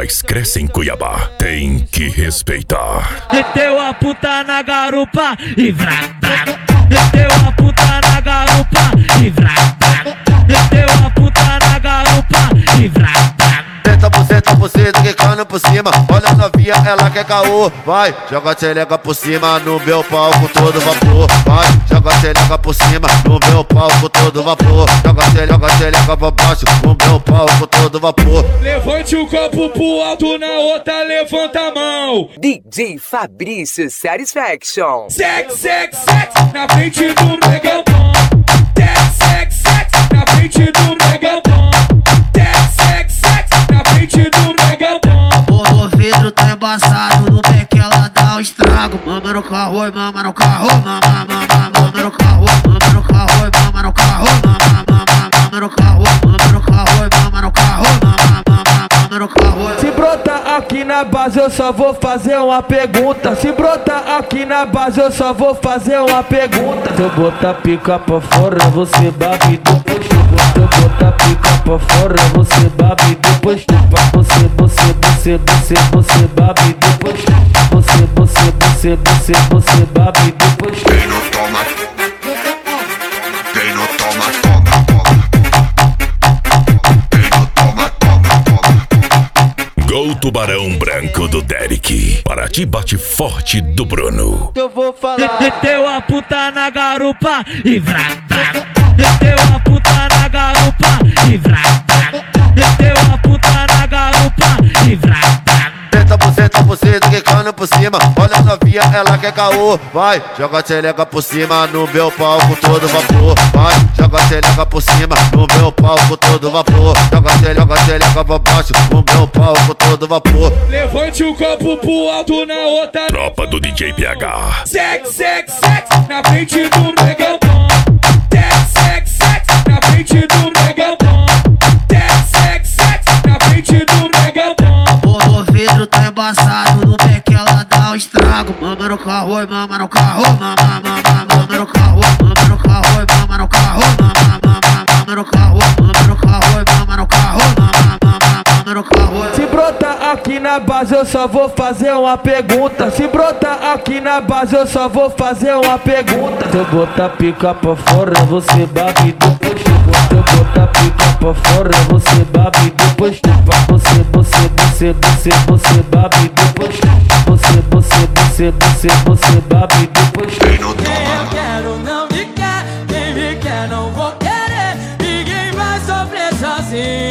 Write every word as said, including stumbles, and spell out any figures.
Nós cresce em Cuiabá, tem que respeitar. Meteu a puta na garupa e vrá, vrá. Meteu a puta na garupa e vrá, vrá. Meteu a puta na garupa e vrá, vrá. Senta por cento por cento, quicando por cima. Olha a novinha, ela quer caô. Vai, joga a tchelega por cima no meu palco todo vapor. Vai, joga a tchelega por cima no meu palco todo vapor. Joga a tchelega, tchelega pra baixo no meu palco todo vapor. Levante o copo pro alto, na outra levanta a mão. D J Fabrício Satisfaction. Sex, sex, sex, na frente do megabom. Sex, sex, sex, na frente do megabom. Sex, sex, sex, na frente do megabom. O vidro tá embaçado, no pé que ela dá o estrago. Mama no carro, oi, mama no carro, mama, mama, mama no carro, mama no carro, oi, mama no carro, mama, mama, mama no carro, mama no carro, oi, mama no carro, mama, mama, mama no carro. Se brotar aqui na base eu só vou fazer uma pergunta. Se brotar aqui na base eu só vou fazer uma pergunta. Se eu botar pica pra fora você babe depois chupa. Se eu botar pica pra fora você babe depois chupa. Você, você, você, você, você babe depois chupa. Você, você, você, você, você babe depois chupa. Quem não toma, quem não toma, toma, toma. Quem não toma, toma, toma. Gol Tubarão Branco do Derek. Para ti bate forte do Bruno. Eu vou falar. Meteu a puta na garupa e vrá, vrá. Meteu a puta na garupa e vrá, vrá. Meteu a puta na garupa e vrá, vrá. Senta por cento por cento, quicando por cima. Olha a novinha, ela quer caô. Vai, joga a tchelega por cima no meu palco todo vapor. Vai, joga a tchelega por cima no meu palco todo vapor. Joga a tchelega, tchelega pra baixo no meu palco todo vapor. Levante o copo pro alto, na outra. Tropa do D J P H. Sex, sex, sex, na frente do megabom. Sex, sex, sex, na frente do megabom. Sex, sex, sex, na frente do megabom. O vidro tá embaçado, no pé que ela dá o estrago. Mama no carro, oi, mama no carro, mama, mama, mama no carro, mama no carro, oi, mama no carro, mama, mama, mama no carro, mama no carro, oi, mama no carro, mama, mama, mama no carro. Se brotar aqui na base eu só vou fazer uma pergunta. Se brotar aqui na base eu só vou fazer uma pergunta. Se eu botar pica pra fora você babe depois chupa. Se eu botar pica pra fora você babe depois chupa. Você, você, você, você, você babe depois chupa. Você, você, você, você, você babe depois chupa. Quem não toma, Eu quero, não me quer. Quem me quer, não vou querer. Ninguém vai sofrer sozinho.